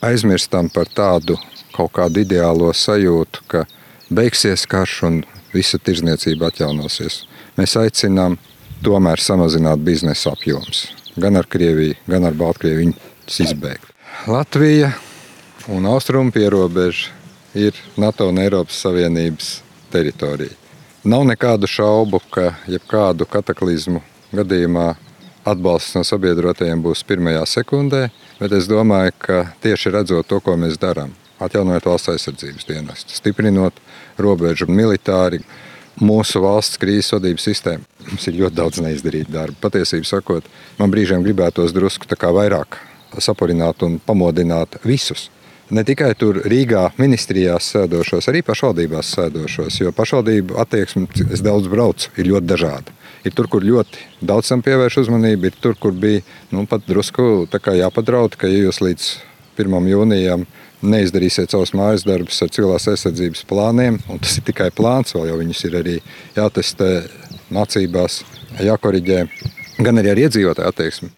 aizmirstam par tādu kaut kādu ideālo sajūtu, ka beigsies karš un visa tirdzniecība atjaunosies. Mēs aicinām tomēr samazināt biznesa apjoms. Gan ar Krieviju, gan ar Baltkrieviju viņus izbēgt. Latvija un austrumu pierobeža ir NATO un Eiropas Savienības teritorija. Nav nekādu šaubu, ka jebkādu kataklizmu gadījumā atbalsts no sabiedrotajiem būs pirmajā sekundē, bet es domāju, ka tieši redzot to, ko mēs darām, atjaunojot valsts aizsardzības dienestu, stiprinot robežu militāri, mūsu valsts krīzes vadības sistēmu. Mums ir ļoti daudz neizdarīta darba. Patiesībā sakot, man brīžiem gribētos drusku vairāk sapurināt un pamodināt visus. Ne tikai tur Rīgā ministrijās sēdošos, arī pašvaldībās sēdošos, jo pašvaldību attieksme, es daudz braucu, ir ļoti dažāda. Ir tur, kur ļoti daudz tam pievērš uzmanību, ir tur, kur bija pat drusku jāpadraud, ka ja jūs līdz 1. jūnijam neizdarīsiet savus mājas darbus ar civilās aizsardzības plāniem, un tas ir tikai plāns, vēl jau viņus ir arī jātestē mācībās, jākoriģē, gan arī ar iedzīvotāju attieksmi.